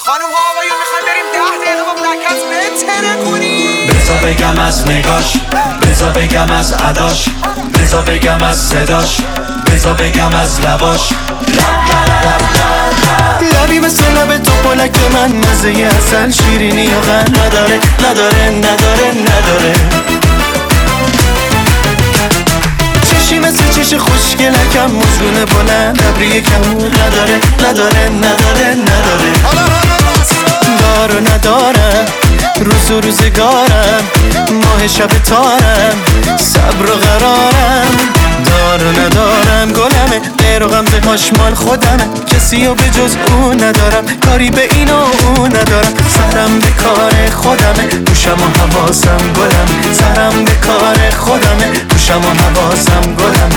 خانم ها آقایون میخوایم بریم 10 دقیقه با بلکت بتره کنیم. بذار بگم از نگاش، بذار بگم از عداش، بذار بگم از صداش، بذار بگم از لباش. لبی مثل لب تو پلک من، مزه اصل شیرینی یا غن نداره نداره نداره نداره. چشی مثل چش خوشگلکم، مزگونه بلند ابری کمون نداره نداره نداره نداره. دار و ندارم روز و روزگارم، ماه شب تارم صبر و قرارم. دار و ندارم گلمه، غیر و غمزه هاش مال خودمه، کسی و به جز اون ندارم، کاری به این و اون ندارم. سرم به کار خودمه، گوشم و حواسم گلم، سرم به کار خودمه، گوشم و حواسم گلم.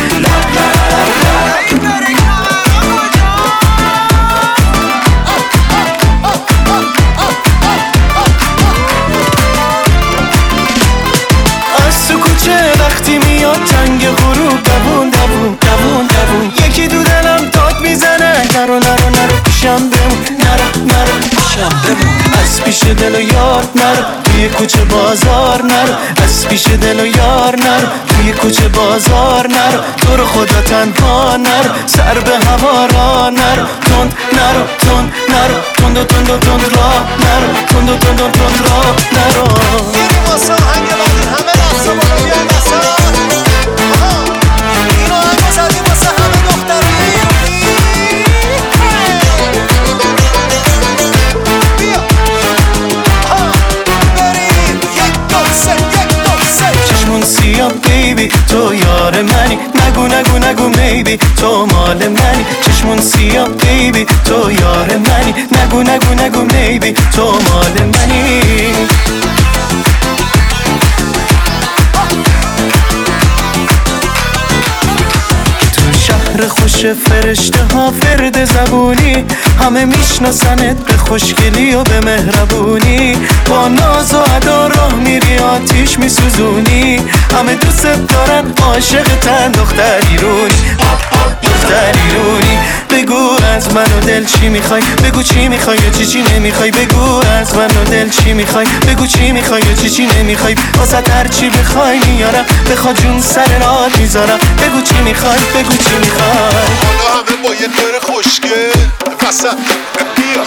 از تو کوچه وقتی میاد تنگ غروب، دوون دوون دوون دوون، یکی دو دلم داد میزنه، نرو نرو نرو پیشم بمون، نرو نرو پیشم بمون. از پیش دل و یار نرو، توی کوچه بازار نرو، از پیش دل و یار نرو، توی کوچه بازار نرو. تو رو خدا تنها نرو، سر به هوا را نرو، تند نرو تند نرو، تند و تند و تند را نرو، تند و تند و تند را نرو. یعنی واسه هنگ بعدی همه رقصا بالا بیاین مثلا اینو همه زدیم واسه همه دخترهای بیا بریم. یک دو سه یک دو سه. چشمون سیاه بیبی تو یار منی، نگو نگو نگو میبی تو مال منی. چشمون سیاه بیبی تو یار منی، نگو نگو نگو میبی تو مال منی. شهر خوش فرشته ها فرد زبونی، همه میشناسنت به خوشگلی و به مهربونی. با ناز و ادا راه میری آتیش میسوزونی، همه دوست دارن عاشق تن دختر ایرونی، دختر ایرونی. بگو از من و دل چی میخوای، بگو چی میخوای و چی نمیخوای. بگو از من و دل چی میخوای، بگو چی میخوای و چی نمیخوای. واسه هر چی بخوای میارم، بخوا جون سر راه میذارم. بگو چی میخوای، بگو چی میخوای. حالا همه با یه دور خوشگل وسط بیا.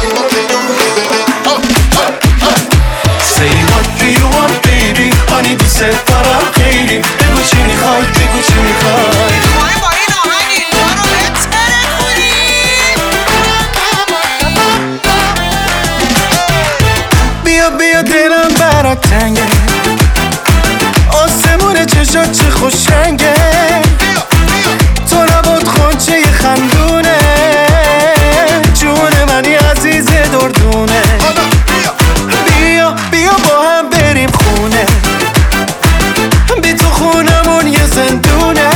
Say what do you want baby، آنی دوست دارم خیلی. بگو چی میخوای، بگو چی میخوای. میخوایم با این آهنگ اینجا رو بتره کنیم. بیا بیا دلم برات تنگه، آسمون چشات چه خوش رنگه. تو نبود خونچه خندونه، جون منی عزیز دردونه. بیا بیا با هم بریم خونه، بی تو خونمون یه زندونه.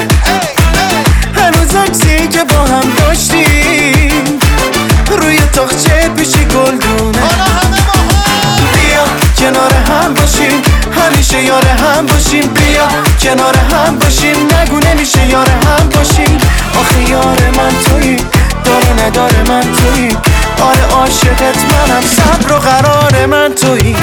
هنوز عکسی که با هم داشتیم روی تاقچه پیشی گلدونه. بیا کنار هم باشیم، همیشه یار هم باشیم. بیا کنار هم باشیم، نگو نمیشه یار هم باشیم. آخه یار من تویی، داره نداره من تویی. آره عاشقت منم، صبر و قرار من تویی.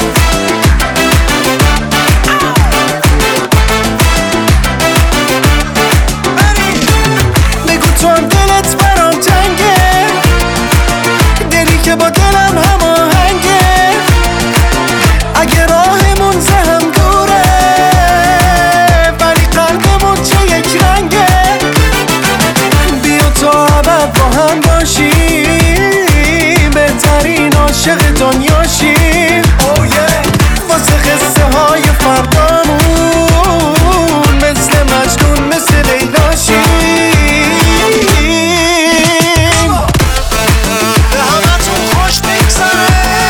بگو تو هم دلت برام تنگه، دلی که با دلم هماهنگه. اگه راهمون زهم دوره، ولی قلبمون چه یک رنگه. بیا تا ابد با هم باشیم، بهترین عاشق دنیاشیم. واسه قصه های فردامون مثل مجنون مثل لیلاشیم. به همتون خوش بگذره.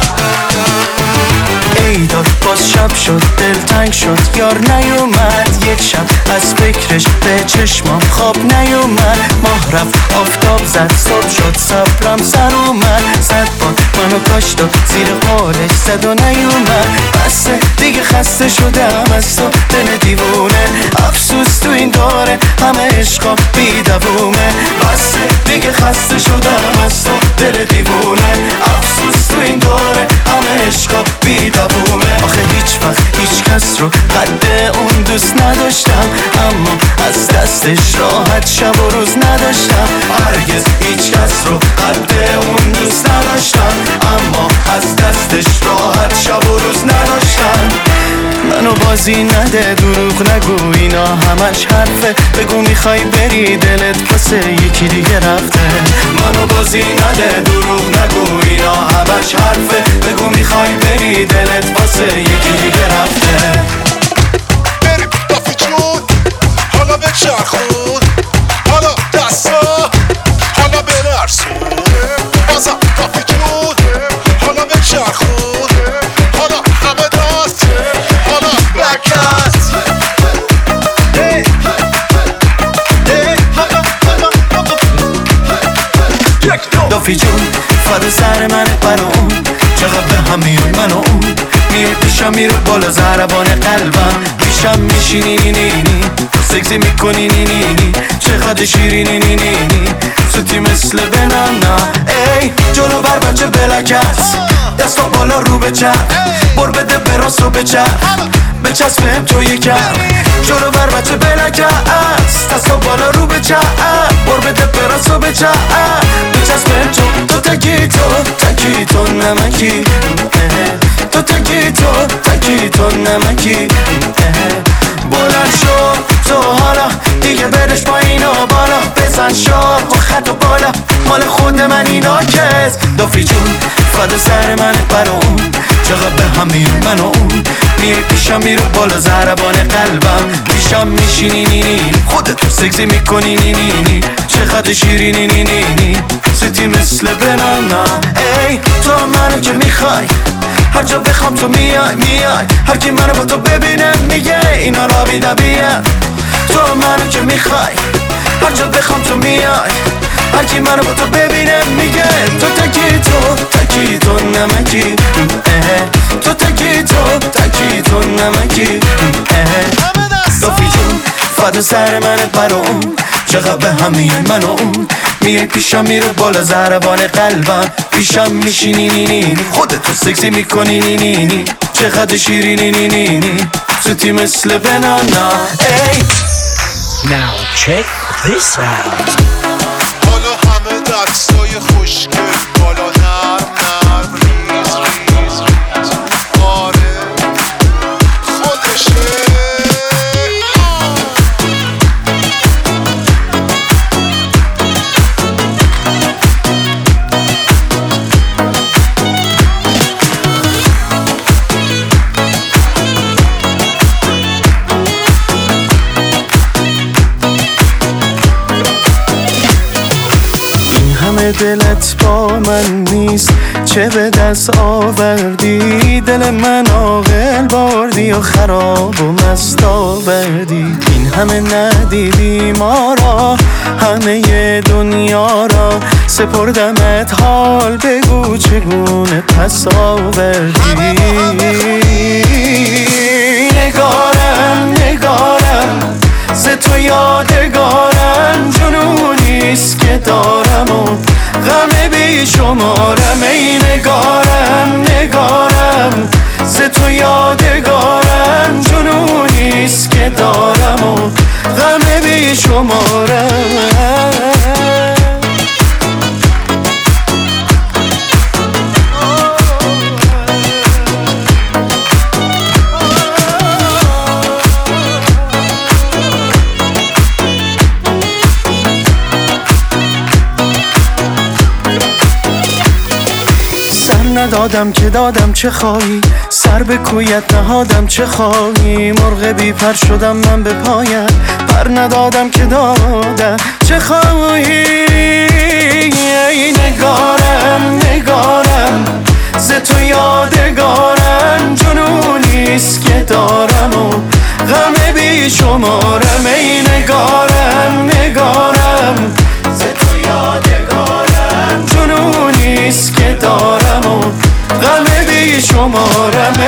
ای داد باز شب شد، دل تنگ شد، یار نیومد. یک شب از فکرش به چشمام خواب نیومد. ماه رفت آفتاب زد صبح شد صبرم سر اومد. صد بار منو کاشت و زیر حالش زد و نیومد. بسه دیگه خسته شدم از تو دل دیوونه. افسوس تو این داره همه عشقا بی دوومه. بسه دیگه خسته شدم از تو دل دیوونه. افسوس تو این داره همه عشقا بی دوومه. آخه هیچ وقت هیچ کس رو قد اون دوست نداشتم، اما از دستش راحت شب و روز نداشتم. هرگز هیچ کس رو قد اون دوست نداشتم، اما از دستش راحت شب و روز نداشتم. منو بازی نده دروغ نگو اینا همش حرفه. بگو میخوای بری دلت واسه یکی دیگه رفته. منو بازی نده دروغ نگو اینا همش حرفه. بگو میخوای بری دلت واسه یکی دیگه رفته. بریم رفیق جون حالا به چرخون، حالا دستا حالا بنرسون. بازم رفیق جون حالا به چرخون، حالا همه دست حالا بکت. دافی جون فدا سر من برام، چقدر به هم میای من و اون. میای پیشم میره بالا زربان قلبم، پیشم میشینی نی نی نی، سکسی میکنی نی نی نی، چقدر شیرینی نی نی نی، سوتی مثل بنانا. ای جلو بر بچه بلکت، دستا بالا رو به چپ، بر بده براس و به چپ، بچسبه تو یکم. جلو بر بچه بلکت، دستا بالا رو به چپ، بر بده براس و به چپ، بچسبه تو تکی تو نمکی، تو تکی تو نمکی. بلند شو تو حالا دیگه برش با اینا بالا، بزن شاه و خط و بالا، مال خود من اینا کس. دافی جون فدا سر من برام، چقدر به هم میای من و اون. میای پیشم میرو بالا زربان قلبم، پیشم میشینی نی نی، خودتو سکسی میکنی نی نی نی، چقدر شیرینی نی نی نی، سیتی مثل بنانا. ای تو منو که میخوای، هر جا بخوام تو میای، هر کی منو با تو ببینه میگه اینا رابی نبیه. تو منو که میخوای، هر جا بخوام تو میای، هر کی منو با تو ببینه میگه تو تکی تو نمکی، تو تکی تو نمکی. دافی جون فدا سر من برام، چقدر به هم میای من و اون. میای پیشم میرو بالا زربان قلبم، پیشم میشینی نی نی، خودتو سکسی میکنی نی نی نی، چقدر شیرینی نی نی نی، سوتی مثل بنانا. ای Now check this out. حالا همه دستای خوشگل بالا نرم ریز آره خودشه. دلت با من نیست، چه به دست آوردی؟ دل من عاقل بردی و خراب و مست آوردی. این همه ندیدی ما را، همه دنیا را سپردمت، حال بگو چگونه پس آوردی. نگارم ز تو یادگارم، جنونیست که دارم و غم بی شمارم. ای نگارم ز تو یادگارم، جنونیست که دارم و غم بی شمارم. ندادم که دادم چه خواهی، سر به کویت نهادم چه خواهی. مرغ بی پر شدم من به پایت، پر ندادم که دادم چه خواهی. ای نگارم ز تو یادگارم، جنونیست که دارم و غم بی شمارم ای نگارم نگارم ز تو یادگارم جنونیست که دارم و غم بی شمارم